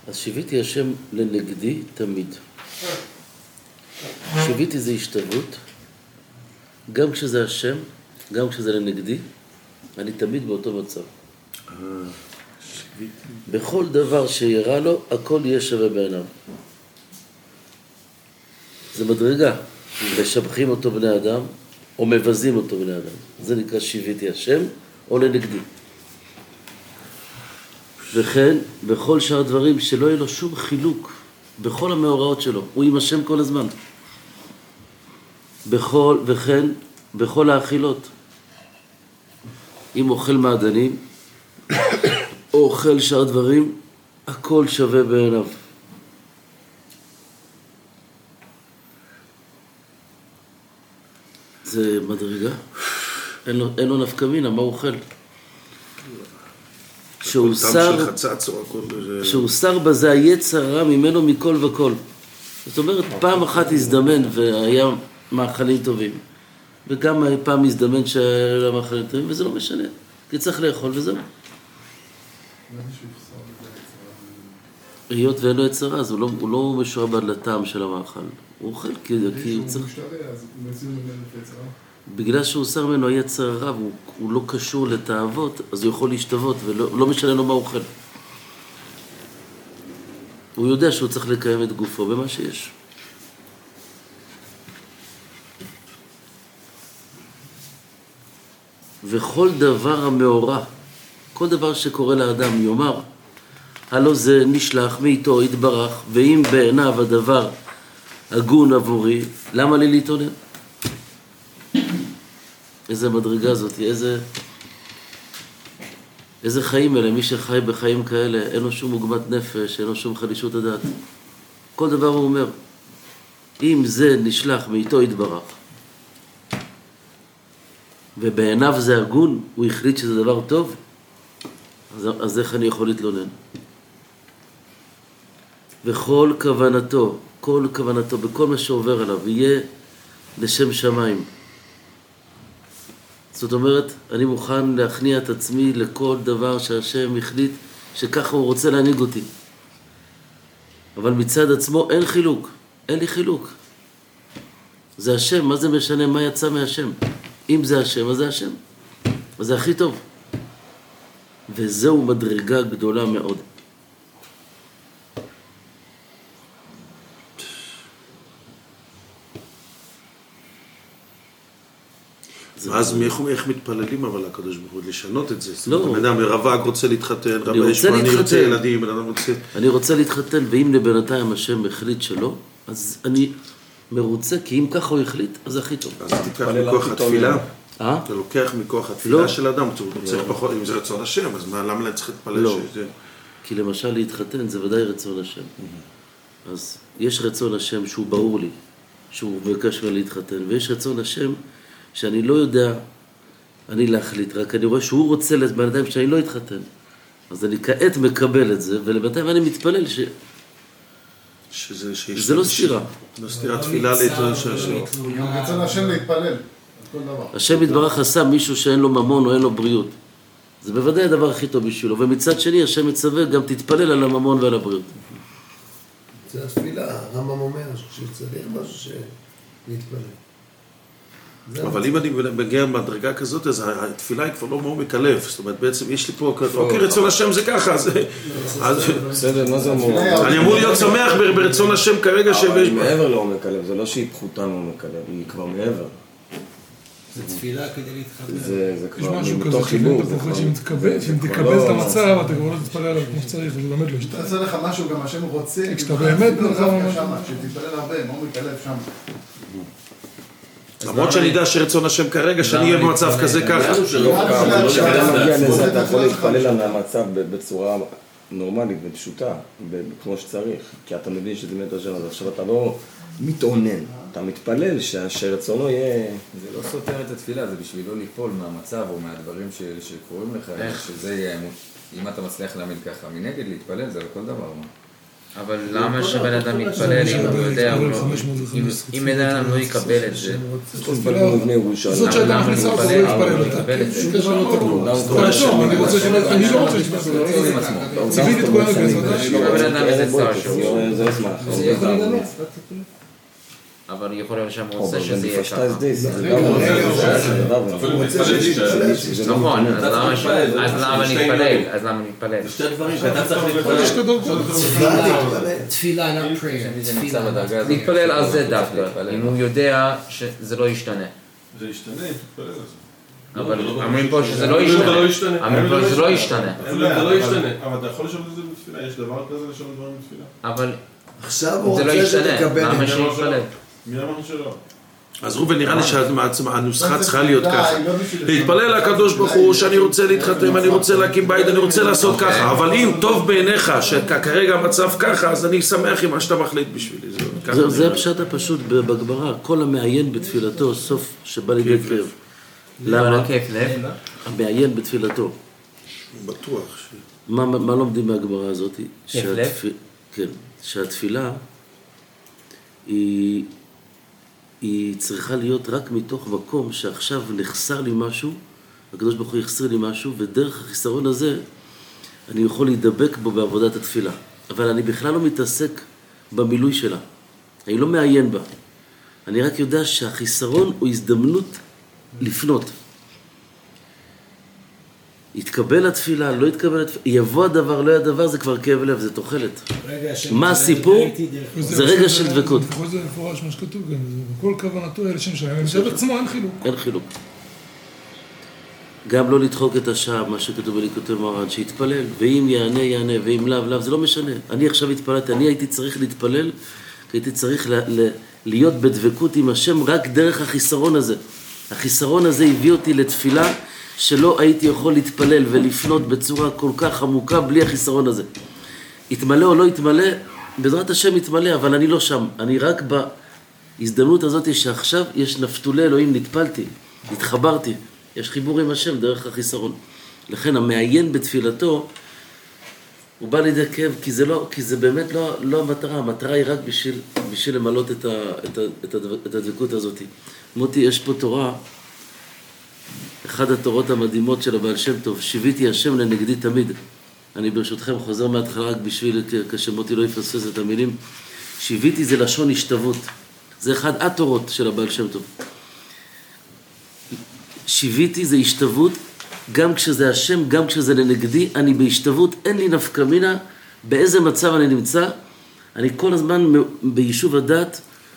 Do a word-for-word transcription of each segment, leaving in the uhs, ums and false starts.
אז שיוויתי השם לנגדי תמיד. שיוויתי זה השתוות, גם כשזה השם, גם כשזה לנגדי, אני תמיד באותו מצב. בכל דבר שיראה לו, הכל יהיה שווה בעיניו. זה מדרגה, משבחים אותו בני אדם, או מבזים אותו בני אדם. זה נקרא שיוויתי השם, או לנגדי. וכן, בכל שאר דברים שלא יהיה לו שום חילוק, בכל המאורעות שלו, הוא עם השם כל הזמן. בכל, וכן, בכל האכילות. אם אוכל מעדנים, או אוכל שאר דברים, הכל שווה בעיניו. זה מדרגה. אין לו, אין לו נפקא מינה, מה הוא אוכל? שהוא שר, שהוא שר בזה היצר הרע ממנו מכל וכל. זאת אומרת, פעם אחת הזדמן והיה מאכלים טובים, וגם פעם הזדמן שהיה מאכלים טובים, וזה לא משנה, כי צריך לאכול וזהו. היות ואין לו יצר רע, אז הוא לא, הוא לא משועבד לטעם של המאכל. הוא אוכל כי, כי הוא צריך... בגלל שהוא שר ממנו יצר רע, הוא, הוא לא קשור לתאוות, אז הוא יכול להשתוות, ולא לא משנה לו מה הוא אוכל. הוא יודע שהוא צריך לקיים את גופו במה שיש. וכל דבר המאורע, כל דבר שקורה לאדם יאמר, הלא זה נשלח מאיתו יתברך, ואם בעיניו הדבר הגון עבורי, למה לי להתעונן? איזה מדרגה זאת, איזה, איזה חיים אלה, מי שחי בחיים כאלה, אין לו שום עוגמת נפש, אין לו שום חלישות הדעת. כל דבר הוא אומר, אם זה נשלח מאיתו יתברך, ובעיניו זה הגון, הוא החליט שזה דבר טוב, אז, אז איך אני יכול להתלונן? וכל כוונתו, כל כוונתו, בכל מה שעובר עליו, יהיה לשם שמיים. זאת אומרת, אני מוכן להכניע את עצמי לכל דבר שהשם החליט שככה הוא רוצה להנהיג אותי. אבל מצד עצמו אין חילוק, אין לי חילוק. זה השם, מה זה משנה מה יצא מהשם? אם זה השם, אז זה השם. אז זה הכי טוב. וזהו מדרגה גדולה מאוד. אז איך מתפללים אבל הקדוש ברוך הוא לשנות את זה? לא. בן אדם רווק רוצה להתחתן, רבי ישמע, אני רוצה ילדים, בן אדם רוצה... אני רוצה להתחתן, ואם לבינתיים השם החליט שלא, אז אני מרוצה, כי אם ככה הוא החליט, אז זה הכי טוב. אז תיקח מכוח התפילה. אתה לוקח מכוח התפילה של אדם, הוא צריך פחות, אם זה רצון השם, אז למה אני צריך להתפלל שזה? כי למשל להתחתן זה ודאי רצון השם. אז יש רצון השם שהוא ברור לי, שהוא מבקש ממני להתחתן, ויש רצון השם שאני לא יודע, אני להחליט, רק אני רואה שהוא רוצה לבינתיים שאני לא אתחתן. אז אני כעת מקבל את זה, ולבינתיים אני מתפלל ש... שזה... זה לא סתירה. לא סתירה, תפילה להתפלל של השם. רצון השם להתפלל. השם יתברך עשה מישהו שאין לו ממון או אין לו בריאות. זה בוודאי הדבר הכי טוב בשבילו. ומצד שני, השם מצווה גם תתפלל על הממון ועל הבריאות. זה התפילה, הרמב"ם אומר שצריך משהו שנתפלל. אבל אם אני מגיע מדרגה כזאת, אז התפילה היא כבר לא מעומק הלב. זאת אומרת, בעצם יש לי פה, אוקיי, רצון השם זה ככה. בסדר, מה זה אומר? אני אמור להיות שמח ברצון השם כרגע. אבל היא מעבר לעומק הלב, זה לא שהיא פחותה מעומק הלב, היא כבר מעבר. זה תפילה כדי להתחבר. זה כבר יש משהו מתוך כזה, חיבור. שאם תקבל את המצב, אתה כבר לא תתפלל עליו כמו שצריך, זה באמת לא ישתנה. אתה עושה לך משהו, גם השם רוצה, כשאתה באמת שתתפלל הרבה, מעומק הלב שם. למרות שאני יודע שרצון השם כרגע, שאני אהיה במצב כזה ככה. כשאתה מגיע לזה, אתה יכול להתפלל על המצב בצורה נורמלית ופשוטה, כמו שצריך, כי אתה מבין שזה באמת השם, אז עכשיו אתה לא מתעונן, אתה מתפלל שרצונו יהיה... זה לא סותר את התפילה, זה בשבילו ליפול מהמצב או מהדברים שקורים לך, שזה יהיה אמון. אם אתה מצליח להעמיד ככה, מנגד להתפלל זה על כל דבר. אבל למה שבן אדם יתפלל אם הוא יודע, אם בן אדם לא יקבל את זה? זאת שהייתה מכניסה אותו, הוא יתפלל אותה. כל השום, אני רוצה שלא, אני לא רוצה שתפלל. ציביתי את כל הגזות. בן אדם איזה צער שהוא. זה אסמך. אבל יכול להיות שם רוצה שזה יהיה ככה. נכון, אז למה נתפלל? אז למה נתפלל? שתי דברים שאתה צריך להתפלל. תפילה, not prayer. נתפלל על זה דווקא, אם הוא יודע שזה לא ישתנה. זה ישתנה, תתפלל על זה. אבל אומרים פה שזה לא ישתנה. אומרים פה שזה לא ישתנה. זה לא ישתנה. אבל אתה יכול לשאול את זה בתפילה? יש דבר כזה לשאול דברים בתפילה? אבל עכשיו הוא זה לא רוצה ישתנה. שתקבל למה את זה. שיתפלל? מי אמר שלא? אז ראובן, נראה לי שהנוסחה צריכה להיות ככה. להתפלל לקדוש ברוך הוא שאני רוצה להתחתן, אני רוצה להקים בית, אני רוצה לעשות ככה. אבל אם טוב בעיניך שכרגע המצב ככה, אז אני שמח עם מה שאתה מחליט בשבילי. זה הפשט הפשוט בגמרא. כל המעיין בתפילתו, סוף שבא לידי כאב. למה? כיף לב? המעיין בתפילתו. בטוח. מה לומדים מהגמרא הזאת? כיף לב? כן, שהתפילה היא... היא צריכה להיות רק מתוך מקום שעכשיו נחסר לי משהו, הקדוש ברוך הוא יחסר לי משהו, ודרך החיסרון הזה אני יכול להידבק בו בעבודת התפילה. אבל אני בכלל לא מתעסק במילוי שלה. אני לא מעיין בה. אני רק יודע שהחיסרון הוא הזדמנות לפנות. יתקבל התפילה, לא יתקבל התפילה, יבוא הדבר, לא יהיה הדבר, זה כבר כאב לב, זה תוחלת. מה הסיפור? זה רגע של דבקות. לפחות זה מפורש מה שכתוב גם, כל כוונתו אל שם שלהם, זה עצמו אין חילוק. אין חילוק. גם לא לדחוק את השעה, מה שכתוב בליקוטי מוהר"ן, שיתפלל, ואם יענה, יענה, ואם לאו, לאו, זה לא משנה. אני עכשיו התפללתי, אני הייתי צריך להתפלל, כי הייתי צריך להיות בדבקות עם השם רק דרך החיסרון הזה. החיסרון הזה הביא אותי לתפילה, שלא הייתי יכול להתפלל ולפנות בצורה כל כך עמוקה בלי החיסרון הזה. יתמלא או לא יתמלא, בעזרת השם יתמלא, אבל אני לא שם. אני רק בהזדמנות הזאת שעכשיו יש נפתולי אלוהים, נטפלתי, התחברתי. יש חיבור עם השם דרך החיסרון. לכן המעיין בתפילתו, הוא בא לידי כאב, כי זה, לא, כי זה באמת לא, לא המטרה. המטרה היא רק בשביל, בשביל למלות את, ה, את, ה, את, ה, את הדבקות הזאת. מוטי, יש פה תורה, אחד התורות המדהימות של הבעל שם טוב, שיביתי השם לנגדי תמיד. אני ברשותכם חוזר מההתחלה רק בשביל, כשמוטי לא יפספס את המילים. שיביתי זה לשון השתוות. זה אחד התורות של הבעל שם טוב. שיביתי זה השתוות, גם כשזה השם, גם כשזה לנגדי, אני בהשתוות, אין לי נפקא מינה, באיזה מצב אני נמצא, אני כל הזמן ביישוב הדת,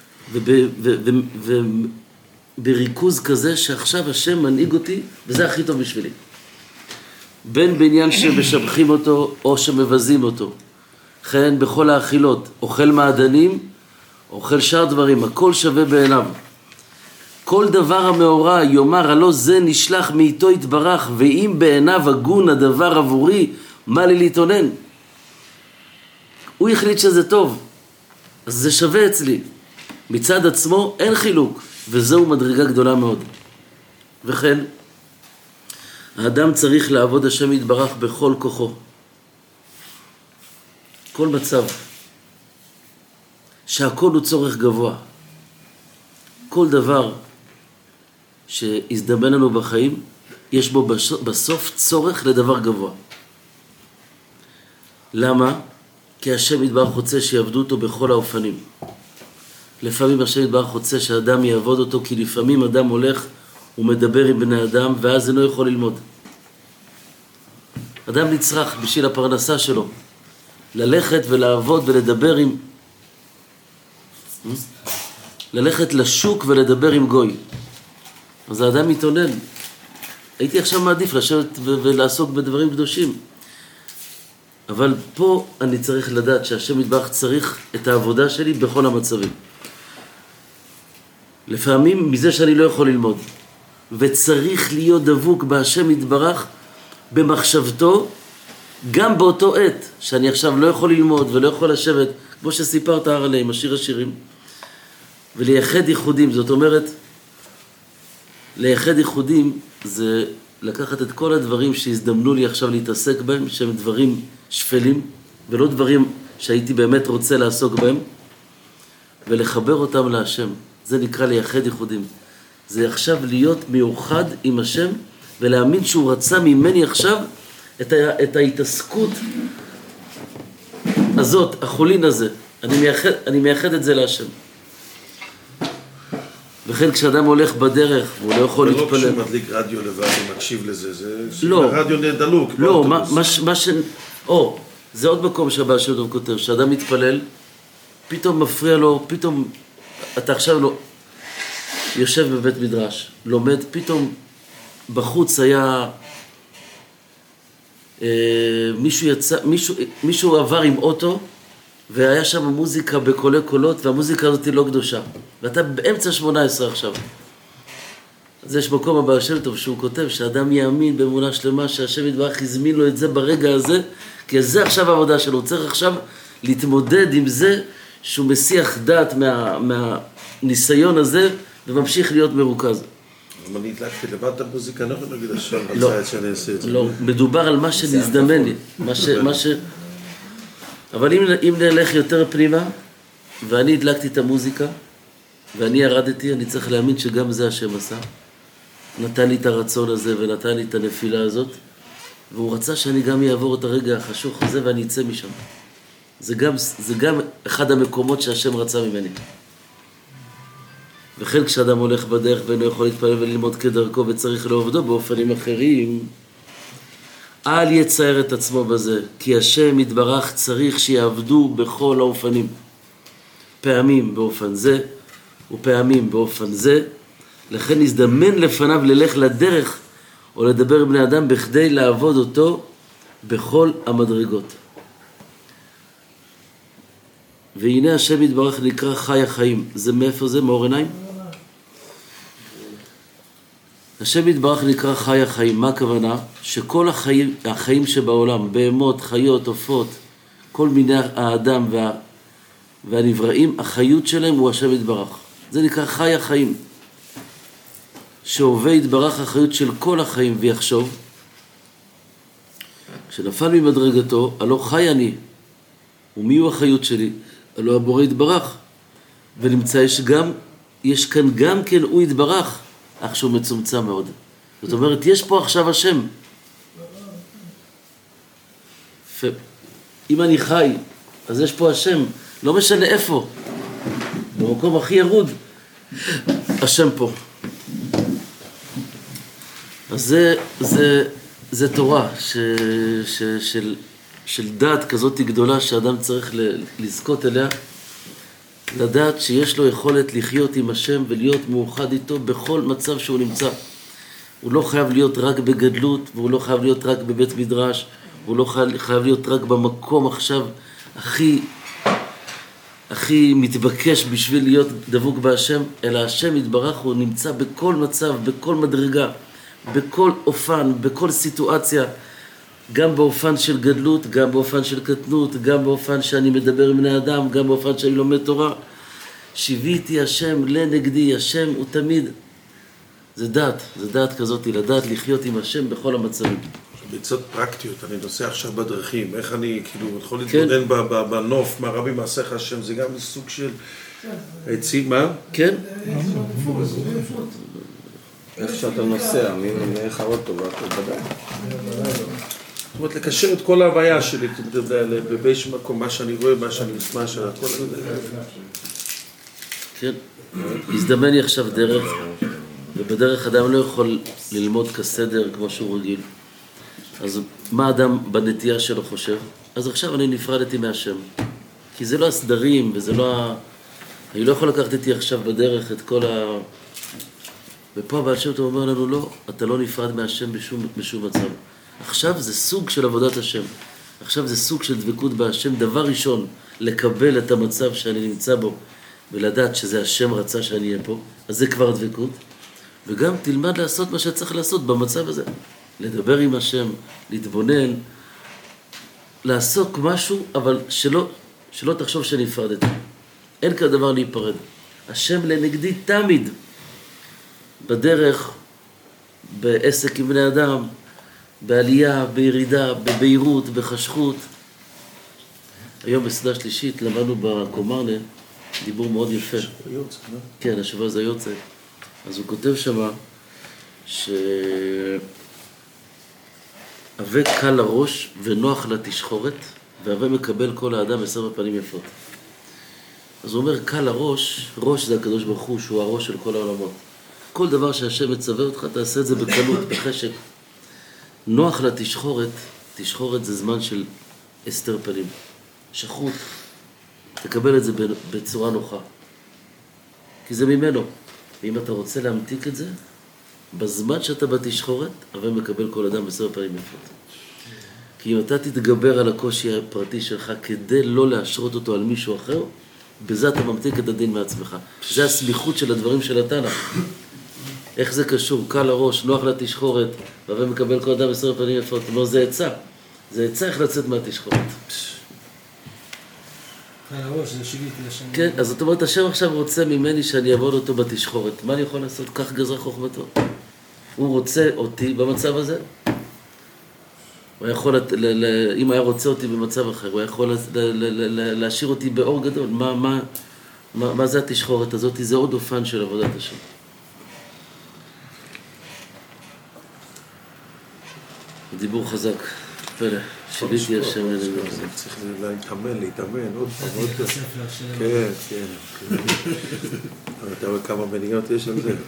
ובריכוז כזה שעכשיו השם מנהיג אותי, וזה הכי טוב בשבילי. בין בעניין שמשבחים אותו, או שמבזים אותו. כן, בכל האכילות, אוכל מעדנים, אוכל שאר דברים, הכל שווה בעיניו. כל דבר המאורע יאמר הלא זה נשלח מאיתו יתברך, ואם בעיניו הגון הדבר עבורי, מה לי להתאונן? הוא החליט שזה טוב, אז זה שווה אצלי. מצד עצמו אין חילוק, וזהו מדרגה גדולה מאוד. וכן, האדם צריך לעבוד השם יתברך בכל כוחו. כל מצב, שהכל הוא צורך גבוה. כל דבר שהזדמן לנו בחיים, יש בו בסוף צורך לדבר גבוה. למה? כי השם יתברך רוצה שיעבדו אותו בכל האופנים. לפעמים השם יתברך רוצה שאדם יעבוד אותו, כי לפעמים אדם הולך ומדבר עם בני אדם, ואז אינו יכול ללמוד. אדם נצרך בשביל הפרנסה שלו, ללכת ולעבוד ולדבר עם... ללכת לשוק ולדבר עם גוי. אז האדם מתאונן. הייתי עכשיו מעדיף לשבת ו- ולעסוק בדברים קדושים. אבל פה אני צריך לדעת שהשם יתברך צריך את העבודה שלי בכל המצבים. לפעמים מזה שאני לא יכול ללמוד. וצריך להיות דבוק בהשם יתברך במחשבתו, גם באותו עת שאני עכשיו לא יכול ללמוד ולא יכול לשבת, כמו שסיפרת הרלי עם השיר השירים. ולייחד ייחודים, זאת אומרת, לייחד ייחודים זה לקחת את כל הדברים שהזדמנו לי עכשיו להתעסק בהם, שהם דברים שפלים, ולא דברים שהייתי באמת רוצה לעסוק בהם, ולחבר אותם להשם. זה נקרא לייחד ייחודים. זה עכשיו להיות מיוחד עם השם, ולהאמין שהוא רצה ממני עכשיו את, ה, את ההתעסקות הזאת, החולין הזה. אני מייחד, אני מייחד את זה להשם. וכן כשאדם הולך בדרך, והוא לא יכול להתפלל. ולא כשהוא מדליק רדיו לבד, הוא מקשיב לזה, זה לא. רדיו דלוק. לא, מה, מה, מה ש... או, זה עוד מקום שהבעל שם טוב כותב, שאדם מתפלל, פתאום מפריע לו, פתאום, אתה עכשיו לא, יושב בבית מדרש, לומד, פתאום בחוץ היה, אה, מישהו יצא, מישהו, מישהו עבר עם אוטו, והיה שם מוזיקה בקולי קולות, והמוזיקה הזאת היא לא קדושה. ואתה באמצע שמונה עשרה עכשיו. אז יש מקום הבעל שם טוב שהוא כותב שאדם יאמין באמונה שלמה שהשם יתברך הזמין לו את זה ברגע הזה, כי זה עכשיו העבודה שלו. הוא צריך עכשיו להתמודד עם זה שהוא מסיח דעת מה, מהניסיון הזה וממשיך להיות מרוכז. אם אני הדלקתי לבד את המוזיקה, אני לא יכול להגיד השם רצה את שאני אעשה את זה. לא, מדובר על מה שנזדמן לי. מה ש... מה ש... אבל אם, אם נלך יותר פנימה, ואני הדלקתי את המוזיקה, ואני ירדתי, אני צריך להאמין שגם זה השם עשה. נתן לי את הרצון הזה, ונתן לי את הנפילה הזאת, והוא רצה שאני גם יעבור את הרגע החשוך הזה, ואני אצא משם. זה גם, זה גם אחד המקומות שהשם רצה ממני. וכן כשאדם הולך בדרך, ואינו יכול להתפלל וללמוד כדרכו, וצריך לעובדו באופנים אחרים, אל יצייר את עצמו בזה, כי השם יתברך צריך שיעבדו בכל האופנים. פעמים באופן זה, ופעמים באופן זה, לכן נזדמן לפניו ללך לדרך, או לדבר עם בני אדם, בכדי לעבוד אותו בכל המדרגות. והנה השם יתברך נקרא חי החיים. זה מאיפה זה? מאור עיניים? השם יתברך נקרא חי החיים. מה הכוונה? שכל החיים, החיים שבעולם, בהמות, חיות, עופות, כל מיני האדם וה, והנבראים, החיות שלהם הוא השם יתברך. זה נקרא חי החיים. שהווה יתברך החיות של כל החיים ויחשוב. כשנפל ממדרגתו, הלא חי אני. ומי הוא החיות שלי? הלא הבורא יתברך. ונמצא יש גם, יש כאן גם כן הוא יתברך. אך שהוא מצומצם מאוד. זאת אומרת, יש פה עכשיו השם. אם אני חי, אז יש פה השם. לא משנה איפה. במקום הכי ירוד, השם פה. אז זה, זה, זה תורה ש, ש, של, של דעת כזאת גדולה שאדם צריך לזכות אליה. לדעת שיש לו יכולת לחיות עם השם ולהיות מאוחד איתו בכל מצב שהוא נמצא. הוא לא חייב להיות רק בגדלות, והוא לא חייב להיות רק בבית מדרש, הוא לא חייב, חייב להיות רק במקום עכשיו הכי, הכי מתבקש בשביל להיות דבוק בהשם, אלא השם יתברך, הוא נמצא בכל מצב, בכל מדרגה, בכל אופן, בכל סיטואציה, גם באופן של גדלות, גם באופן של קטנות, גם באופן שאני מדבר עם בני אדם, גם באופן שאני לומד תורה. שיוויתי השם לנגדי, השם הוא תמיד. זה דעת, זה דעת כזאת, לדעת לחיות עם השם בכל המצבים. בעצות פרקטיות, אני נוסע עכשיו בדרכים, איך אני כאילו יכול להתמודד כן. בנוף, מה רבי מעשיך השם, זה גם סוג של עצים, מה? כן. איך שאתה נוסע, מי מנהיך האוטו, והכל בדרך. זאת אומרת, לקשר את כל ההוויה שלי, בבאיש מקום, מה שאני רואה, מה שאני אשמע, שהכל... כן, הזדמן לי עכשיו דרך, ובדרך אדם לא יכול ללמוד כסדר כמו שהוא רגיל. אז מה אדם בנטייה שלו חושב? אז עכשיו אני נפרדתי מהשם. כי זה לא הסדרים, וזה לא ה... אני לא יכול לקחת איתי עכשיו בדרך את כל ה... ופה הבעל שם טוב אומר לנו, לא, אתה לא נפרד מהשם בשום, בשום מצב. עכשיו זה סוג של עבודת השם. עכשיו זה סוג של דבקות בהשם. דבר ראשון, לקבל את המצב שאני נמצא בו, ולדעת שזה השם רצה שאני אהיה פה, אז זה כבר דבקות. וגם תלמד לעשות מה שצריך לעשות במצב הזה. לדבר עם השם, להתבונן, לעסוק משהו, אבל שלא, שלא תחשוב שנפרדתי. אין כדבר להיפרד. השם לנגדי תמיד. בדרך, בעסק עם בני אדם, בעלייה, בירידה, בבהירות, בחשכות. היום בסדה שלישית למדנו בקומרנה דיבור מאוד יפה. כן, השבוע זה יוצא. אז הוא כותב שמה שהווה קל לראש ונוח לתשחורת, והווה מקבל כל האדם בסבר פנים יפות. אז הוא אומר, קל לראש, ראש זה הקדוש ברוך הוא, שהוא הראש של כל העולמות. כל דבר שהשם מצווה אותך, תעשה את זה בקלות, בחשק. נוח לתשחורת, תשחורת זה זמן של הסתר פנים. שחות, תקבל את זה בצורה נוחה. כי זה ממנו. ואם אתה רוצה להמתיק את זה, בזמן שאתה בתשחורת, אבל מקבל כל אדם בסבר פנים יפות. כי אם אתה תתגבר על הקושי הפרטי שלך כדי לא להשרות אותו על מישהו אחר, בזה אתה ממתיק את הדין מעצמך. זה הסמיכות של הדברים של התנ"ך. איך זה קשור? קל לראש, נוח לתשחורת, והווה מקבל כל אדם בסבר פנים יפות. זאת אומרת, זה עצה. זה עצה איך לצאת מהתשחורת. קל לראש, זה שיוויתי לשם. כן, אז זאת אומרת, השם עכשיו רוצה ממני שאני אעבוד אותו בתשחורת. מה אני יכול לעשות? כך גזרה חוכמתו. הוא רוצה אותי במצב הזה. הוא יכול, אם היה רוצה אותי במצב אחר, הוא יכול להשאיר אותי באור גדול. מה, מה, מה, מה זה התשחורת הזאת? זה עוד אופן של עבודת השם. דיבור חזק, פלא, שיוויתי השם אלינו. צריך להתאמן, להתאמן, עוד פעם, עוד פעם. כן, כן. אתה רואה כמה מניות יש על זה?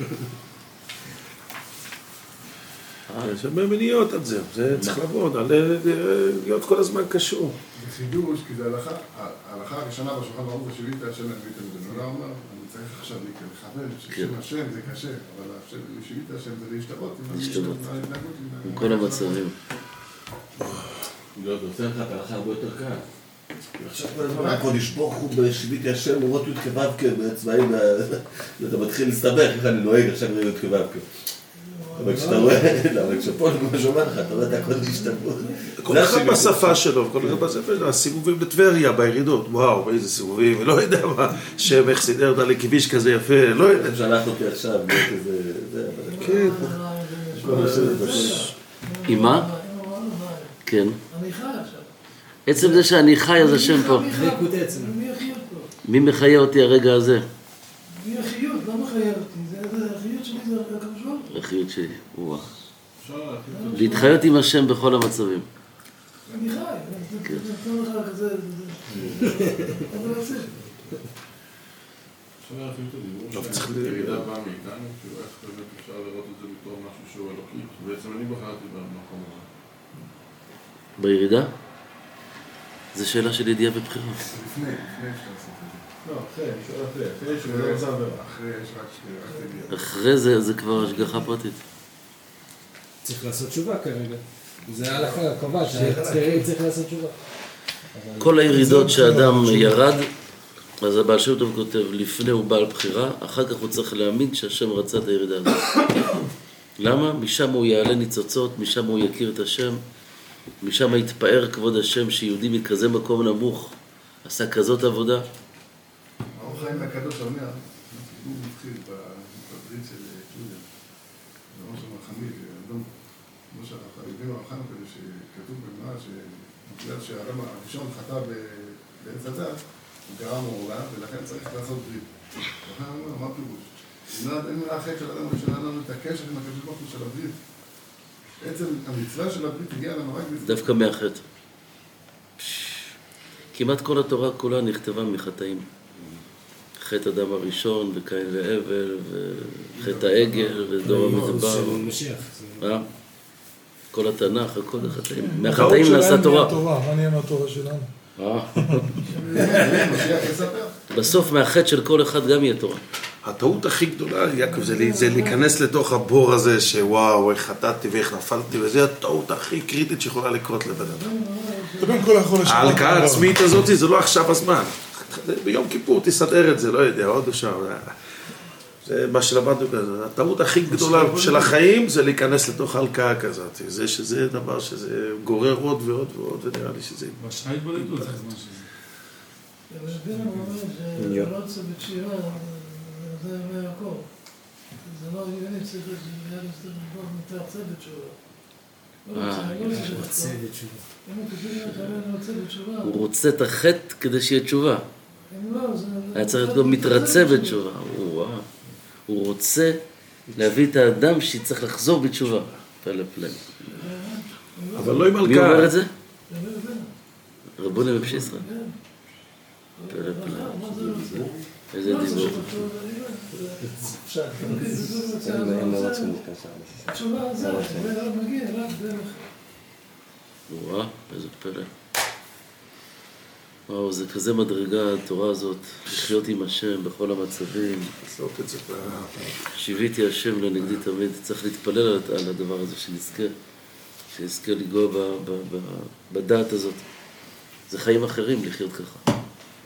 יש הרבה מניות על זה, זה צריך לעבוד, להיות כל הזמן קשור. זה חידוש, כי זה הלכה, ההלכה הראשונה בשולחן ערוך ושיווית השם להביא את זה. לא אומר, אני צריך עכשיו לכוון, ששם השם זה קשה, אבל שיווית השם זה להשתוות. להשתוות. עם כל המצבים. לא, זה עושה לך את ההלכה הרבה יותר קל. עכשיו כל הזמן הקודש ברוך הוא בשיוויתי השם לראות י' כו' בצבעים, ואתה מתחיל להסתבך, איך אני נוהג עכשיו לראות י' כו'. אבל כשאתה רואה, אבל כשפה אני כמו שאומר לך, אתה רואה את הכל להשתוות. כל אחד בשפה שלו, כל אחד בשפה שלו, הסיבובים בטבריה, בירידות, וואו, איזה סיבובים, לא יודע מה, שם איך סידר אותה לכביש כזה יפה, לא יודע. שלח אותי עכשיו, כזה, זה, כן. עם מה? כן. אני חי עכשיו. עצם זה שאני חי, אז השם פה. מי החיות פה? מי מחיה אותי הרגע הזה? מי החיות? לא מחיה אותי. זה החיות שלי, זה הקדוש ברוך הוא. החיות שלי, וואו. להתחיות עם השם בכל המצבים. אני חי. אני נותן לך כזה... אבל עושה. טוב, צריך ירידה באה מאיתנו, כאילו איך באמת אפשר לראות את זה בתור משהו שהוא אלוקי. בעצם אני בחרתי במקום הזה. בירידה? זו שאלה של ידיעה ובחירה. לפני, לפני שאתה עושה את זה. לא, אחרי, אני שואל אחרי, אחרי שהוא לא עושה עבירה. אחרי יש רק ידיעה. אחרי זה, זה כבר השגחה פרטית. צריך לעשות תשובה כרגע. זה ההלכה קובעת, שצריך לעשות תשובה. כל הירידות שאדם ירד, אז הבעל שם טוב כותב, לפני הוא בעל בחירה, אחר כך הוא צריך להאמין שהשם רצה את הירידה הזאת. למה? משם הוא יעלה ניצוצות, משם הוא יכיר את השם, משם יתפאר כבוד השם שיהודי מכזה מקום נמוך עשה כזאת עבודה. אור חיים הקדוש אומר, הוא מתחיל בברית של יהודה, ממש המחמיא, כמו שהבינו החיים כזה שכתוב בגמרא, שבגלל שהאדם הראשון חטא בעץ הדת, הוא גרם עורלה, ולכן צריך לעשות ברית. לכן הוא אומר, מה פירוש? אין מילה אחרת של אדם ראשון, אין לנו את הקשר עם הקדוש ברוך הוא של הברית. בעצם המצווה של הברית הגיעה לנו רק בזה. דווקא מהחטא. כמעט כל התורה כולה נכתבה מחטאים. חטא אדם הראשון, וקין והבל, וחטא העגל, ודור המדבר. אה? כל התנ"ך, הכל החטאים. מהחטאים נעשה תורה. מה נהיה מהתורה שלנו? אה? בסוף מהחטא של כל אחד גם יהיה תורה. הטעות הכי גדולה, יעקב, זה להיכנס לתוך הבור הזה שוואו, איך חטאתי ואיך נפלתי, וזה הטעות הכי קריטית שיכולה לקרות לבן אדם. ההלקאה העצמית הזאת זה לא עכשיו הזמן. ביום כיפור תסדר את זה, לא יודע, עוד אפשר. זה מה שלמדנו כזה. הטעות הכי גדולה של החיים זה להיכנס לתוך ההלקאה כזאת. זה שזה דבר שזה גורר עוד ועוד ועוד, ונראה לי שזה... בשעה התבודדות זה הזמן שזה. אבל רבינו אומר שזה לא רוצה בתשירה, זה מהקור. זה לא הגיוני, צריך להיות לבוא מתעצב בתשובה. הוא רוצה את החטא כדי שיהיה תשובה. היה צריך להיות מתרצה בתשובה. הוא רוצה להביא את האדם שצריך לחזור בתשובה. פלא פלא. אבל לא עם מלכה. מי אומר את זה? רבוני מפשיסרא. פלא פלא. איזה דיבור. הם לא רוצים להתקשר. התשובה זה, זה מגיע רק דרך. וואו, איזה פלא. וואו, זה כזה מדרגה, התורה הזאת, לחיות עם השם בכל המצבים. לעשות את זה. שיוויתי השם לנגדי תמיד, צריך להתפלל על הדבר הזה, שנזכה, שנזכה לגוע ב, ב, ב, בדעת הזאת. זה חיים אחרים לחיות ככה.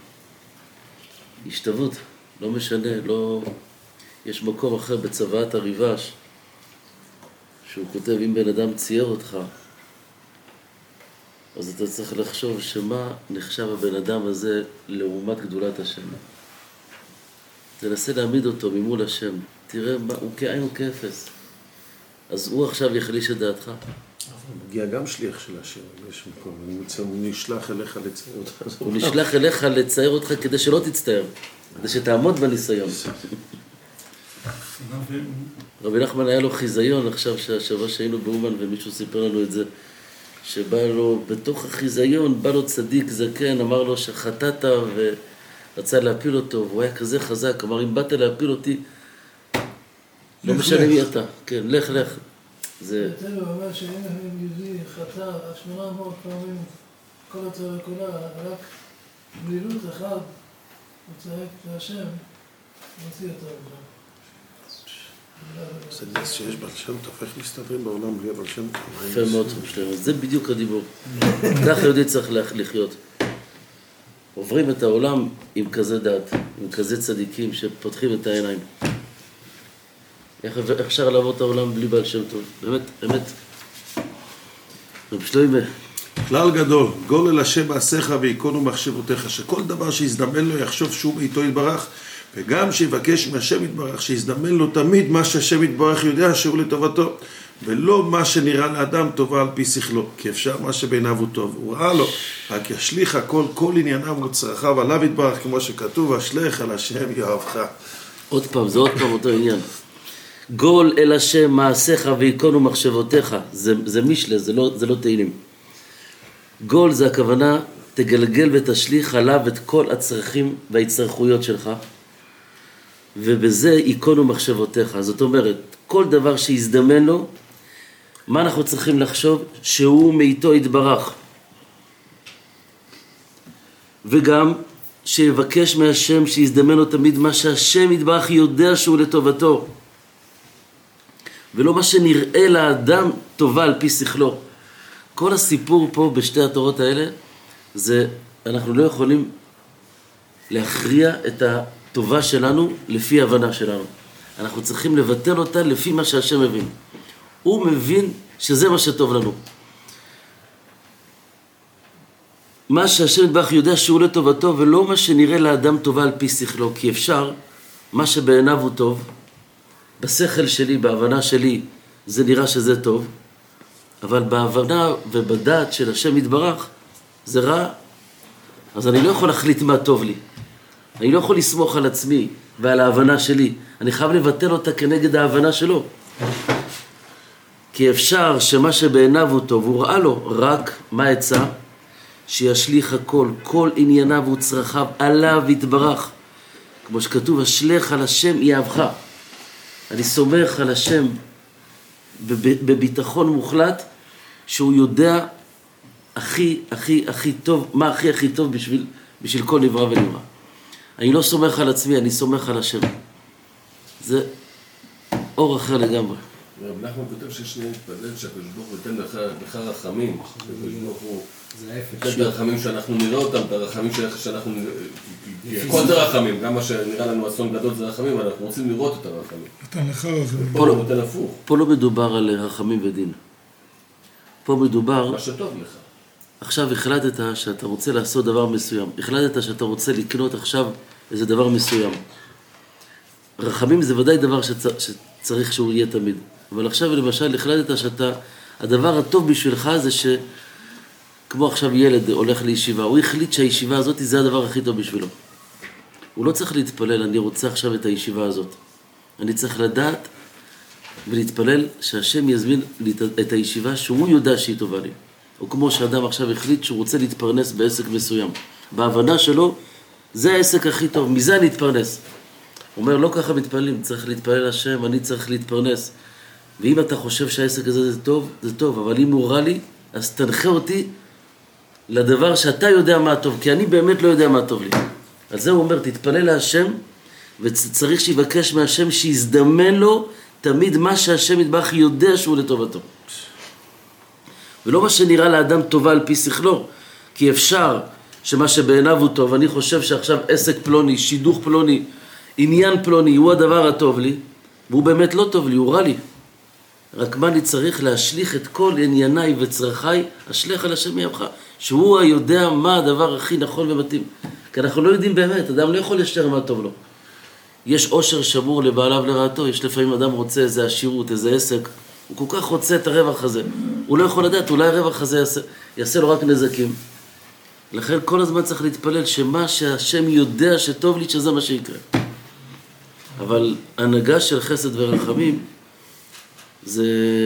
השתוות, לא משנה, לא... יש מקום אחר בצוואת הריבש, שהוא כותב, אם בן אדם צייר אותך, אז אתה צריך לחשוב שמה נחשב הבן אדם הזה לעומת גדולת השם. תנסה להעמיד אותו ממול השם, תראה, מה, הוא כאין וכאפס. אז הוא עכשיו יחליש את דעתך. מגיע גם שליח של השם, יש מקום, אני מוצא, הוא נשלח אליך לצייר אותך. הוא נשלח אליך לצייר אותך כדי שלא תצטער, כדי שתעמוד בניסיון. רבי נחמן היה לו חיזיון עכשיו שהשבוע שהיינו באומן ומישהו סיפר לנו את זה, שבא לו, בתוך החיזיון, בא לו צדיק זקן, אמר לו שחטאת ורצה להפיל אותו, והוא היה כזה חזק, אמר, אם באת להפיל אותי, לא משנה מי אתה, כן, לך, לך. זה... תן לו, אומר שאם הם יהודי חטא שמונה מאות פעמים, כל התורה כולה, רק בלילות אחד, הוא צועק להשם, מוציא אותו עכשיו. זה נס שיש בעל שם טוב, איך מסתדרים בעולם בלי בעל שם טוב? יפה מאוד, שלמה, זה בדיוק הדיבור. כך יהודי צריך לחיות. עוברים את העולם עם כזה דעת, עם כזה צדיקים שפותחים את העיניים. איך אפשר לעבור את העולם בלי בעל שם טוב? באמת, באמת. רב שלמה. כלל גדול, גול אל השם מעשיך ויקונו מחשבותיך, שכל דבר שיזדמן לו יחשוב שהוא בעיתו יתברך, וגם שיבקש מהשם יתברך, שיזדמן לו תמיד מה שהשם יתברך יודע שהוא לטובתו, ולא מה שנראה לאדם טובה על פי שכלו, כי אפשר מה שבעיניו הוא טוב. הוא ראה לו, רק ישליך הכל, כל ענייניו וצרכיו עליו יתברך, כמו שכתוב, אשליך על השם יאהבך. עוד פעם, זה עוד פעם אותו עניין. גול אל השם מעשיך ויקונו מחשבותיך, זה, זה משלה, זה לא, זה לא תהילים. גול זה הכוונה, תגלגל ותשליך עליו את כל הצרכים וההצטרכויות שלך, ובזה יקונו מחשבותיך. זאת אומרת, כל דבר שיזדמן לו, מה אנחנו צריכים לחשוב? שהוא מאיתו יתברך. וגם שיבקש מהשם שיזדמן לו תמיד מה שהשם יתברך יודע שהוא לטובתו. ולא מה שנראה לאדם טובה על פי שכלו. כל הסיפור פה בשתי התורות האלה, זה אנחנו לא יכולים להכריע את הטובה שלנו לפי ההבנה שלנו. אנחנו צריכים לבטל אותה לפי מה שהשם מבין. הוא מבין שזה מה שטוב לנו. מה שהשם יתברך יודע שהוא לטובתו, ולא מה שנראה לאדם טובה על פי שכלו. כי אפשר, מה שבעיניו הוא טוב, בשכל שלי, בהבנה שלי, זה נראה שזה טוב, אבל בהבנה ובדעת של השם יתברך, זה רע. אז אני לא יכול להחליט מה טוב לי. אני לא יכול לסמוך על עצמי ועל ההבנה שלי. אני חייב לבטל אותה כנגד ההבנה שלו. כי אפשר שמה שבעיניו הוא טוב, הוא ראה לו רק מה עצה, שישליך הכל, כל ענייניו וצרכיו עליו יתברך. כמו שכתוב, אשליך על השם יאהבך. אני סומך על השם בביטחון מוחלט, שהוא יודע הכי, הכי, הכי טוב, מה הכי, הכי טוב בשביל, בשביל כל נברא ונברא. אני לא סומך על עצמי, אני סומך על השם. זה אור אחר לגמרי. רב נחמן כותב ששני מתפלל שהקדוש ברוך הוא ייתן לך רחמים, שהקדוש ברוך הוא ייתן את הרחמים שאנחנו נראה אותם, את הרחמים שאנחנו... כל זה רחמים, גם מה שנראה לנו אסון גדול זה רחמים, אבל אנחנו רוצים לראות את הרחמים. נתן לך רחמים. פה לא נותן הפוך. פה לא מדובר על רחמים ודין. פה מדובר... מה שטוב לך. עכשיו החלטת שאתה רוצה לעשות דבר מסוים. החלטת שאתה רוצה לקנות עכשיו איזה דבר מסוים. רחמים זה ודאי דבר שצ... שצריך שהוא יהיה תמיד. אבל עכשיו למשל החלטת שאתה הדבר הטוב בשבילך זה ש... כמו עכשיו ילד הולך לישיבה, הוא החליט שהישיבה הזאת זה הדבר הכי טוב בשבילו. הוא לא צריך להתפלל, אני רוצה עכשיו את הישיבה הזאת. אני צריך לדעת ולהתפלל שהשם יזמין לי את הישיבה שהוא יודע שהיא טובה לי. או כמו שאדם עכשיו החליט שהוא רוצה להתפרנס בעסק מסוים. בהבנה שלו, זה העסק הכי טוב, מזה אני אתפרנס. הוא אומר, לא ככה מתפללים, צריך להתפלל השם, אני צריך להתפרנס. ואם אתה חושב שהעסק הזה זה טוב, זה טוב, אבל אם הוא רע לי, אז תנחה אותי לדבר שאתה יודע מה טוב, כי אני באמת לא יודע מה טוב לי. על זה הוא אומר, תתפלל להשם, וצריך שיבקש מהשם שיזדמן לו תמיד מה שהשם יתברך יודע שהוא לטובתו. ולא מה שנראה לאדם טובה על פי שכלו, כי אפשר שמה שבעיניו הוא טוב, אני חושב שעכשיו עסק פלוני, שידוך פלוני, עניין פלוני, הוא הדבר הטוב לי, והוא באמת לא טוב לי, הוא רע לי. רק מה אני צריך להשליך את כל ענייניי וצרכיי, אשליך על השם מימך, שהוא היודע מה הדבר הכי נכון ומתאים. כי אנחנו לא יודעים באמת, אדם לא יכול לשתר מה טוב לו. יש עושר שמור לבעליו לרעתו, יש לפעמים אדם רוצה איזה עשירות, איזה עסק, הוא כל כך רוצה את הרווח הזה. הוא לא יכול לדעת, אולי הרווח הזה יעשה, יעשה לו רק נזקים. לכן כל הזמן צריך להתפלל שמה שהשם יודע שטוב לי, שזה מה שיקרה. אבל הנהגה של חסד ורחמים, זה,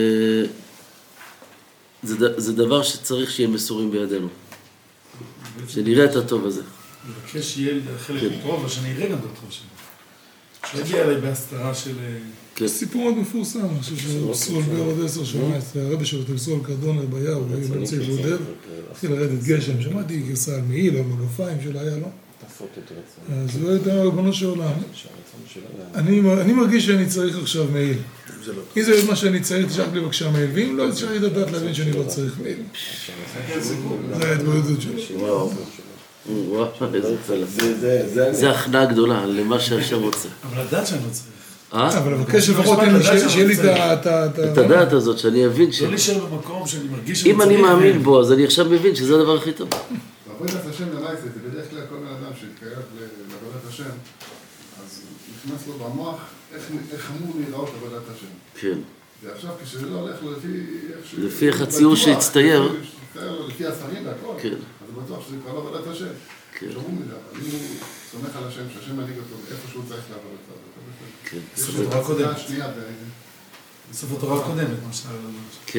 זה, זה דבר שצריך שיהיה מסורים בידינו. שנראה את הטוב הזה. מבקש שיהיה לי חלק טוב, אבל שאני אראה גם את הטוב שלו. שיגיע אליי בהסתרה של... סיפור מאוד מפורסם, אני חושב שבסול בעוד עשר שמונה עשרה, הרבי שלו תגסול קרדונר ביער, הוא היה באמצע להתמודד, התחיל לרדת גשם, שמעתי גרסה על מעיל או מגפיים שלו היה לו. אז הוא הייתה ריבונו של עולם. אני מרגיש שאני צריך עכשיו מעיל. אם זה מה שאני צריך, תשלח לי בבקשה מעיל, ואם לא, תשלח לי לדעת להבין שאני לא צריך מעיל. זה ההתמודדות שלי. וואו, זה הכנעה גדולה למה שהשם רוצה. אבל לדעת שאני לא צריך. אבל לבקש לפחות שיהיה לי את הדעת הזאת, שאני אבין ש... לא להישאר במקום שאני מרגיש... אם אני מאמין בו, אז אני עכשיו מבין שזה הדבר הכי טוב. עבודת השם למעשה, זה בדרך כלל כל בן אדם שהתקרב לעבודת השם, אז נכנס לו במוח איך אמור להיראות עבודת השם. כן. ועכשיו כשזה לא הולך לו לפי... לפי איך הציור שהצטייר. לפי השרים והכל. כן. אז בטוח שזה כבר לא עבודת השם. כן. שאומרו מזה, אבל אם הוא סומך על השם, שהשם מנהיג אותו איפה שהוא צריך לעבוד את זה. כן. בסוף התורה הקודמת. בסוף התורה הקודמת, מה שאתה... כן.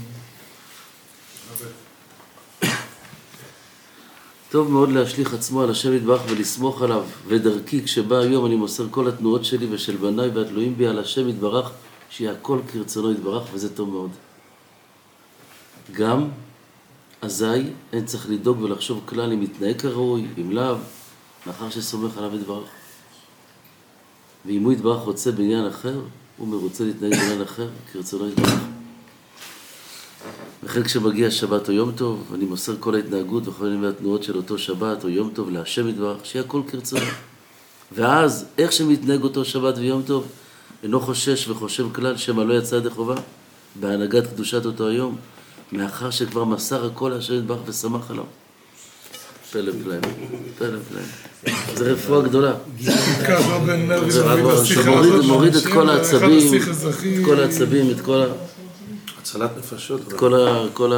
טוב מאוד להשליך עצמו על השם יתברך ולסמוך עליו, ודרכי כשבא היום אני מוסר כל התנועות שלי ושל בניי והתלויים בי על השם יתברך, שיהיה הכל כרצונו יתברך, וזה טוב מאוד. גם, אזי, אין צריך לדאוג ולחשוב כלל אם יתנהג כראוי, אם לאו, מאחר שסומך עליו יתברך. ואם הוא יתברך רוצה בעניין אחר, הוא מרוצה להתנהג בעניין אחר, כרצונו יתברך. וכן כשמגיע שבת או יום טוב, אני מוסר כל ההתנהגות וכל מיני התנועות של אותו שבת או יום טוב להשם יתברך, שיהיה הכל כרצונו. ואז, איך שמתנהג אותו שבת ויום טוב, אינו חושש וחושב כלל שמא לא יצא ידי חובה, בהנהגת קדושת אותו היום, מאחר שכבר מסר הכל להשם יתברך ושמח עליו. פלא פלאים, פלא פלאים. זה רפואה גדולה. זה מוריד את כל העצבים, את כל העצבים, את כל ה... הצלת נפשות. את כל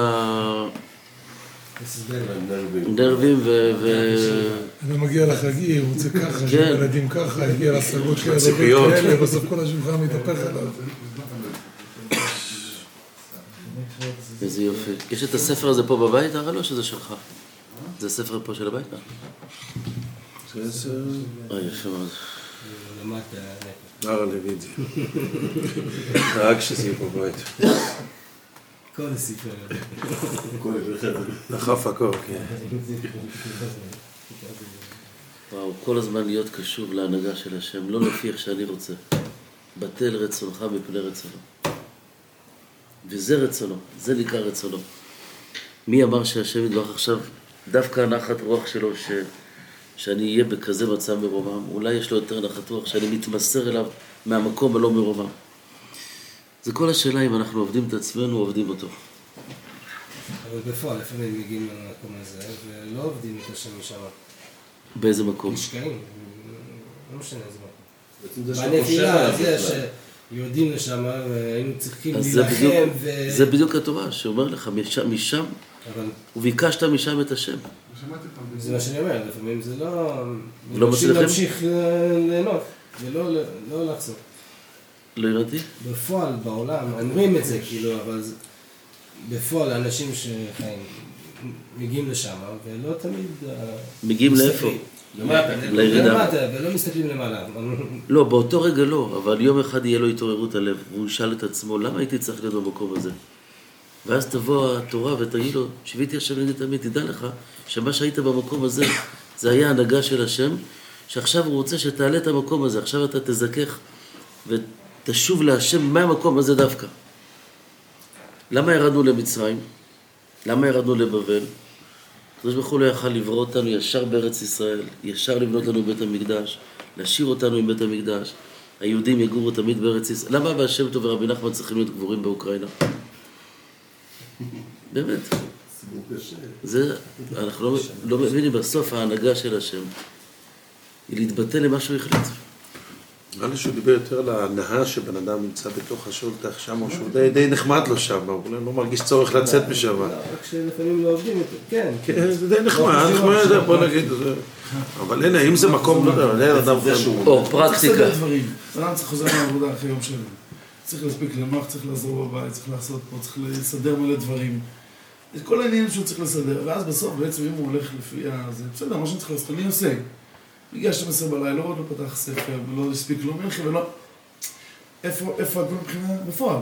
הנרבים ו... אני מגיע לחגי, הוא רוצה ככה, שילדים ככה, הגיע לסגות כאלה, בסוף כל השולחן מתהפך עליו. איזה יופי. יש את הספר הזה פה בבית, הרי לא שזה שלך. זה ספר פה של הבית? זה ספר... אה, יפה מאוד. נער הלוי. נהג שזה יהיה פה בבית. כל הספר. דחף הכל, כן. וואו, כל הזמן להיות קשוב להנהגה של השם, לא לפי איך שאני רוצה. בטל רצונך מפני רצונו. וזה רצונו, זה נקרא רצונו. מי אמר שהשם יתברך עכשיו, דווקא נחת רוח שלו, ש... שאני אהיה בכזה מצב מרומם, אולי יש לו יותר נחת רוח, שאני מתמסר אליו מהמקום הלא מרומם. זה כל השאלה אם אנחנו עובדים את עצמנו או עובדים אותו. אבל בפועל, לפעמים מגיעים למקום הזה, ולא עובדים את השם משם. באיזה מקום? משקעים, לא משנה איזה מקום. בנפילה, זה יורדים לשם, והיינו צריכים אז זה להילחם בדיוק, ו... זה בדיוק התורה, שאומר לך, משם, משם אבל וביקשת משם את השם. זה מה שאני אומר, לפעמים זה לא... לא מצליחים? להמשיך ליהנות, ולא לא לחזור. לא הבנתי? בפועל, בעולם, אומרים את זה כאילו, אבל זה... בפועל, האנשים שחיים מגיעים לשם, ולא תמיד... מגיעים לאיפה? למטה, למטה, ולא מסתכלים למעלה. לא, באותו רגע לא, אבל יום אחד יהיה לו התעוררות הלב, והוא ישאל את עצמו, למה הייתי צריך להיות במקום הזה? ואז תבוא התורה ותגיד לו, שביתי השם נגד תמיד, תדע לך שמה שהיית במקום הזה, זה היה הנהגה של השם, שעכשיו הוא רוצה שתעלה את המקום הזה, עכשיו אתה תזכך ותשוב להשם מהמקום הזה דווקא. למה ירדנו למצרים? למה ירדנו לבבל? הקדוש ברוך הוא לא יכל לברוא אותנו ישר בארץ ישראל, ישר לבנות לנו בית המקדש, להשאיר אותנו עם בית המקדש. היהודים יגורו תמיד בארץ ישראל. למה והשם טוב ורבי נחמן צריכים להיות גבורים באוקראינה? באמת. זה, אנחנו לא, לא מבינים, בסוף ההנהגה של השם היא להתבטא למה שהוא החליט. נראה לי שהוא דיבר יותר להנאה שבן אדם נמצא בתוך השולטח שם, או שהוא די, די נחמד לו שם, הוא לא מרגיש צורך לצאת משם. רק שלפעמים לא עובדים יותר, כן. כן, זה די נחמד, נחמד, בוא נגיד. אבל הנה, אם זה מקום, לא יודע, אין אדם חשוב. או, פרקטיקה. אדם צריך חוזר מהעבודה אחרי יום שלו. צריך להספיק למוח, צריך לעזור בבית, צריך לעשות פה, צריך לסדר מלא דברים. את כל העניינים שהוא צריך לסדר, ואז בסוף בעצם אם הוא הולך לפי זה, בסדר, מה שאני צריך לעשות, אני עושה. בגלל שתים עשרה בלילה, לא עוד לא פתח ספר, ולא הספיק לו מלכה, ולא... איפה, איפה הגבול מבחינה בפועל?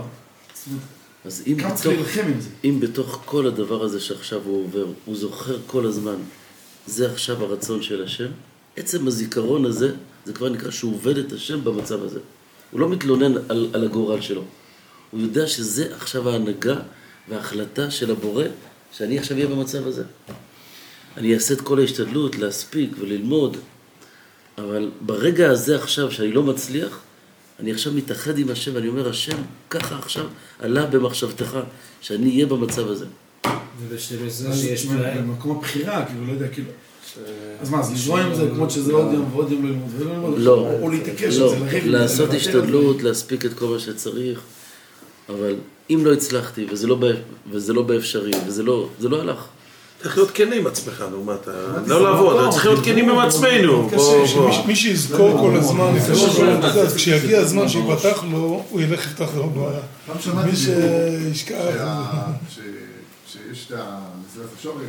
אז אם בתוך, אם בתוך כל הדבר הזה שעכשיו הוא עובר, הוא זוכר כל הזמן, זה עכשיו הרצון של השם, עצם הזיכרון הזה, זה כבר נקרא שהוא עובד את השם במצב הזה. הוא לא מתלונן על, על הגורל שלו. הוא יודע שזה עכשיו ההנהגה וההחלטה של הבורא, שאני עכשיו אהיה במצב הזה. אני אעשה את כל ההשתדלות להספיק וללמוד, אבל ברגע הזה עכשיו שאני לא מצליח, אני עכשיו מתאחד עם השם ואני אומר, השם, ככה עכשיו עלה במחשבתך, שאני אהיה במצב הזה. ובשתי מזון יש פלאים. במקום הבחירה, כאילו, לא יודע, כאילו... אז מה, אז לזרוע עם זה, כמו שזה עוד יום ועוד יום ללמוד, ולא לא, או להתעקש, לא, לעשות השתדלות, להספיק את כל מה שצריך, אבל אם לא הצלחתי, וזה לא באפשרי, וזה לא הלך, צריך להיות כנים עם עצמך, לעומת, לא לעבוד, צריך להיות כנים עם עצמנו. מי שיזכור כל הזמן, כשיגיע הזמן שיפתח לו, הוא ילך לפתח לו בעיה. מי שישכח. שיש את המסלת השורים,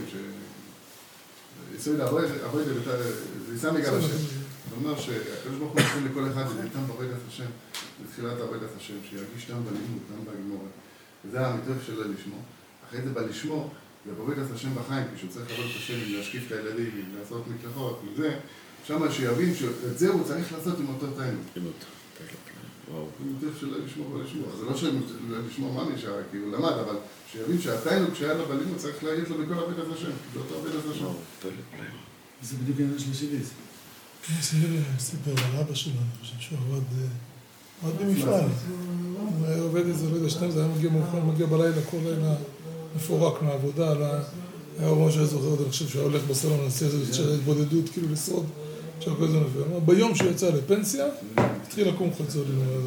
שיסוי לעבוד, זה יישא מגל השם. זאת אומרת שהקדוש ברוך הוא נותן לכל אחד, זה איתם בעבודת השם, בתחילת עבודת השם, שירגיש תם בלימוד, תם בגמורת. וזה המיטוב שלו לשמו. אחרי זה בא לשמו, ובעבודת השם בחיים, כשהוא צריך לעבוד את השם, להשקיף את הילדים, לעשות מקלחות, וזה, שמה שיבין שאת זה הוא צריך לעשות עם אותו תיינו. המיטוב שלו לשמו ולשמו. זה לא שלשמו מה נשאר, כי הוא למד, אבל שיבין שהתיינו כשהיה לו בלימוד צריך להגיד לו בכל עבודת השם. זה אותו עבודת השם. זה בדיוק העניין של השיביס. זה סיפר על אבא שלנו, אני חושב שהוא עבד במפעל. הוא היה עובד איזה, לא יודע, שתיים, זה היה מגיע מאוחר, מגיע בלילה, כל לילה מפורק מהעבודה, היה אומר שאני זוכר, אני חושב שהוא היה הולך בסלון, נעשה איזה של התבודדות, כאילו לשרוד, עכשיו כל זה נפל. ביום שהוא יצא לפנסיה, התחיל לקום חצות ללמוד עד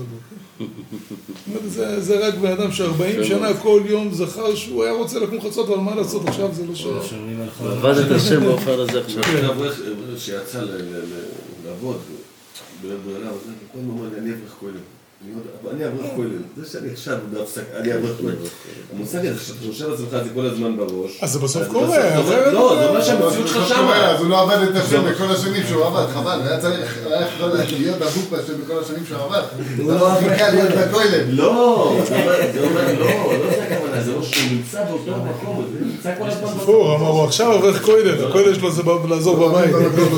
הבוקר. זה רק בן אדם שארבעים שנה כל יום זכר שהוא היה רוצה לקום חצות, אבל מה לעשות עכשיו זה לא שלו. עבד את השם באופן הזה עכשיו. אברך שיצא לעבוד, בלב ברירה, כל הזמן אומר לי, אני אברך כהן. אני אברך כהן. זה שאני עכשיו בהפסק, אני אברך כהן. המושג הזה, שאתה חושב עצמך זה כל הזמן בראש. אז זה בסוף קורה, אחרת... לא, זה מה שהמציאות שלך שם. אז הוא לא עבד את השם בכל השנים שהוא עבד, חבל. היה צריך להיות דבוק בהשם בכל השנים שהוא עבד. הוא לא חיכה להיות בכהן. לא, זה אומר, לא, לא זה הכוונה, זה לא שהוא נמצא באותו מקום, זה נמצא כל הזמן באותו מקום. אמר, הוא עכשיו אברך כהן, הכהן שלו זה לעזור בבית.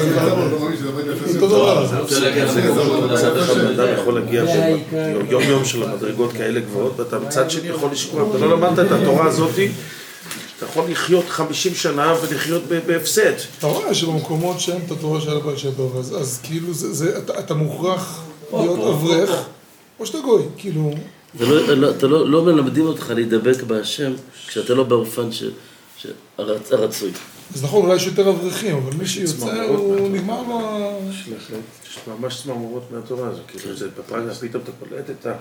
אתה יכול להגיע יום יום של המדרגות כאלה גבוהות, ואתה מצד שני יכול לשכוח, אתה לא למדת את התורה הזאת, אתה יכול לחיות חמישים שנה ולחיות בהפסד. אתה רואה שבמקומות שאין את התורה של הבעל שם טוב, אז כאילו אתה מוכרח להיות אברך, או שאתה גוי, כאילו... אתה לא מלמדים אותך להידבק בהשם, כשאתה לא באופן הרצוי. אז נכון, אולי יש יותר אברכים, אבל מי שיוצא הוא נגמר לו... יש ממש צמרמורות מהתורה הזו, כאילו זה בפרקה, פתאום אתה קולט את ה...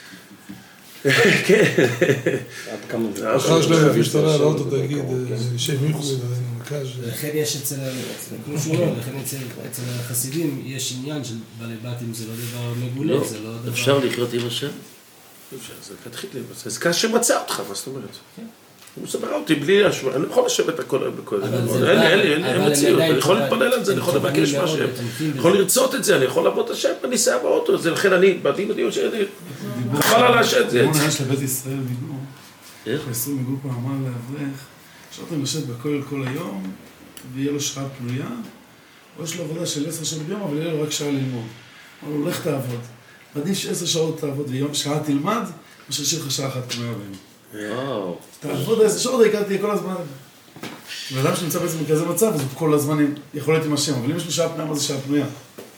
כן. אחר שלא יביא שתרה על האוטו, תגיד, שם ייחוד, מקאז'. לכן יש אצל, כמו שהוא אומר, לכן אצל החסידים יש עניין של בעלי בתים, זה לא דבר מגולה, זה לא דבר... אפשר לחיות עם השם? אפשר, זה תתחיל לבצע, זה כאשר מצא אותך, מה זאת אומרת? הוא מסבר אותי בלי להשוואה, אני יכול לשבת הכל בכל זה, אין לי, אין לי, אין לי מציאות, אני יכול להתפלל על זה, אני יכול לבקש מהשם, אני יכול לרצות את זה, אני יכול לעבוד את השם, אני אסע באוטו, לכן אני, בדין הדיון שלי, חבל על השם, זה... בואו נראה שלבית ישראל ניגנו, חסרו מגעו פעמיים לאברך, שאתם לשבת בכולל כל היום, ויהיה לו שעה פנויה, או יש לו עבודה של עשר שעות ביום, אבל יהיה לו רק שעה ללמוד. אמרו לו, לך תעבוד. עדיף שעשר שעות תעבוד ויום, שעה תלמד, או שיש לך שעה אחת פנויה בהם. וואו. תעבוד עשר שעות, הכרתי כל הזמן. ואדם שנמצא בעצם בכזה מצב, אז הוא כל הזמן יכול להיות עם השם, אבל אם יש לו שעה פנויה, מה זה שעה פנויה?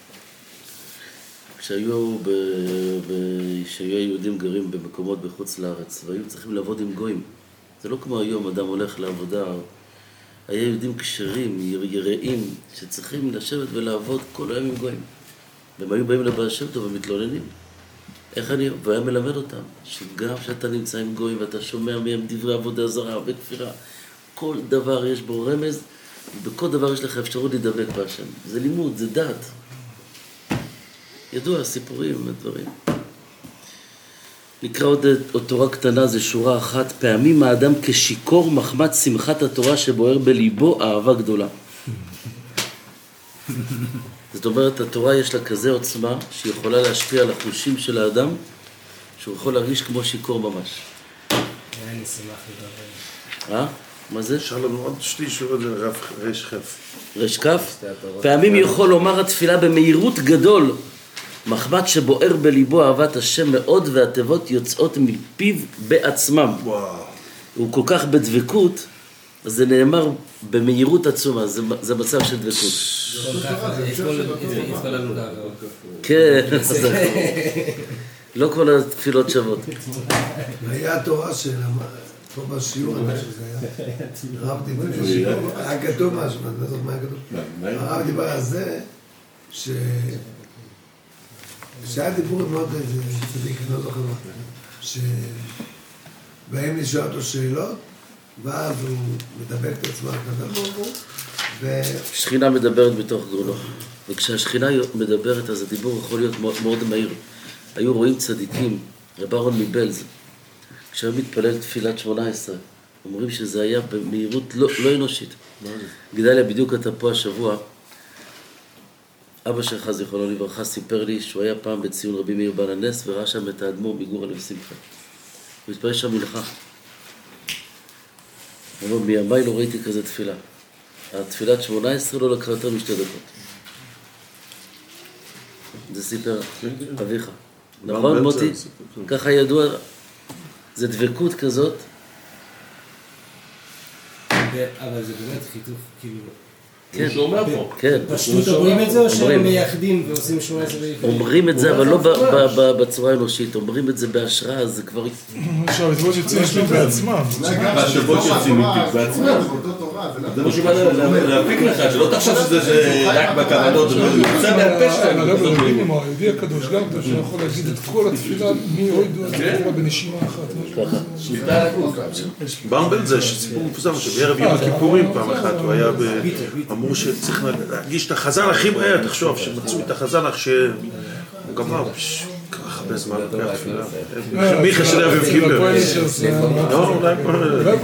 כשהיו היהודים גרים במקומות בחוץ לארץ, והיו צריכים לעבוד עם גויים. זה לא כמו היום, אדם הולך לעבודה, היה יהודים כשרים, יראים, שצריכים לשבת ולעבוד כל היום עם גויים. והם היו באים לבעל שם טוב ומתלוננים. איך אני, והיה מלמד אותם, שגם שאתה נמצא עם גויים ואתה שומע מהם דברי עבודה זרה וכפירה, כל דבר יש בו רמז, ובכל דבר יש לך אפשרות להידבק בהשם. זה לימוד, זה דת. ידוע, סיפורים, הדברים. נקרא עוד, עוד תורה קטנה, זה שורה אחת. פעמים האדם כשיקור מחמת שמחת התורה שבוער בליבו אהבה גדולה. זאת אומרת, התורה יש לה כזה עוצמה שהיא יכולה להשפיע על החושים של האדם, שהוא יכול להרגיש כמו שיקור ממש. אני שמח לדבר. אה? מה זה? אפשר לנו עוד שתי שורות, זה רש כף. רש כף? פעמים יכול לומר התפילה במהירות גדול, מחמת שבוער בליבו אהבת השם מאוד, והתיבות יוצאות מפיו בעצמם. וואו. הוא כל כך בדבקות, אז זה נאמר במהירות עצומה, זה, זה מצב של דבקות. כן, לא כל התפילות שוות. היה התורה של... פה בשיעור, אני חושב שזה היה, הרב דיבר, היה כתוב משהו, אני לא יודעת מה היה כתוב. הרב דיבר על זה, שהיה דיבור מאוד איזה צדיק, אני לא זוכר מה, שבהם לשאול אותו שאלות, ואז הוא מדבק את עצמו הקדוש ברוך הוא, ו... שכינה מדברת בתוך גרונו, וכשהשכינה מדברת אז הדיבור יכול להיות מאוד מהיר. היו רואים צדיקים, רב אהרון מבלז, כשהוא מתפלל תפילת שמונה עשרה, אומרים שזה היה במהירות לא, לא אנושית. גדליה, בדיוק אתה פה השבוע, אבא שלך, זיכרונו לברכה, סיפר לי שהוא היה פעם בציון רבי מאיר בעל הנס, וראה שם את האדמו"ר מגור הלב שמחה. הוא התפלל שם מנחה. הוא אומר, מימיי לא ראיתי כזה תפילה. התפילת שמונה עשרה לא לקחה יותר משתי דקות. זה סיפר אביך. נכון, מוטי? ככה ידוע, זה דבקות כזאת. אבל זה באמת חיתוך, כאילו... כן, הוא אומר פה. כן. פשוט אומרים את זה או שהם מייחדים ועושים שמונה עשרה? אומרים את זה, אבל לא בצורה האנושית, אומרים את זה בהשראה, זה כבר... עכשיו, התבות יוצאים איתו בעצמם. השבות יוצאים איתו בעצמם. זה מה שבא להפיק לך, שלא תחשוב שזה רק בכוונות, זה יוצא מהפה שלהם. הרב הרבים, היהודי הקדוש גם, אתה יכול להגיד את כל התפילה מהוידו עד התפילה בנשימה אחת. שליטה על הגוף. במבל זה סיפור מפורסם, שבערב יום הכיפורים פעם אחת הוא היה ב... אמרו שצריך להגיש את החזן הכי מהר, תחשוב, שמצאו את החזן אך שהוא גמר, ככה הרבה זמן לקח תפילה. מיכה של אביב קיבלר. לא, אולי פה...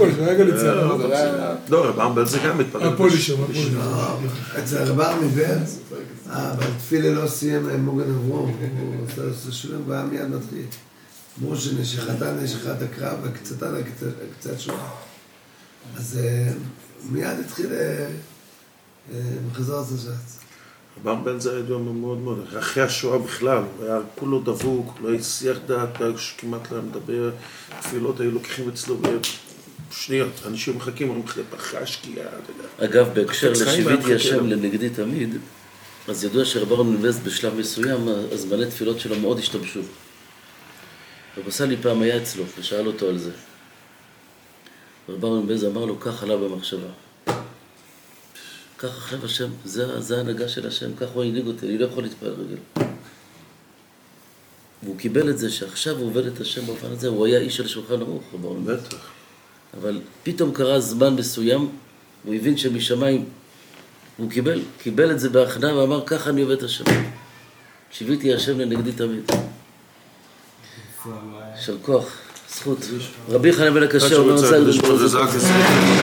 לא, במבל זה גם מתפלל. הפולישר, הפולישר. אצל הרבר מבארץ, בתפילה לא סיים מוגן אברום, הוא עושה שולם והיה מיד מתחיל. אמרו שנשכתה נשכת הקרב וקצתה קצת שורה. אז מיד התחיל מחזור הששץ. רבם בן זה ידוע מאוד מאוד, אחרי השואה בכלל, הוא היה כולו דבוק, לא הצליח דעת, כמעט לא מדבר, תפילות היו לוקחים אצלו בשניות, אנשים מחכים, אומרים לך לפחה שקיעה, אתה יודע. אגב, בהקשר לשיביתי השם לנגדי תמיד, אז ידוע שרב אהרון מבלז בשלב מסוים, הזמני תפילות שלו מאוד השתמשו. רב סאלי פעם היה אצלו, ושאל אותו על זה. רב אהרון בז אמר לו, כך עלה במחשבה. ככה חייב השם, זה, זה ההנהגה של השם, ככה הוא הנהיג אותי, אני לא יכול להתפעל רגל. והוא קיבל את זה שעכשיו הוא עובד את השם באופן הזה, הוא היה איש של שולחן ערוך, רב אהרון. בטח. אבל פתאום קרה זמן מסוים, הוא הבין שמשמיים, הוא קיבל, קיבל את זה בהכנעה ואמר, ככה אני עובד את השם. שיוויתי השם לנגדי תמיד. של כוח, זכות. רבי חנן בן הקשה אומר,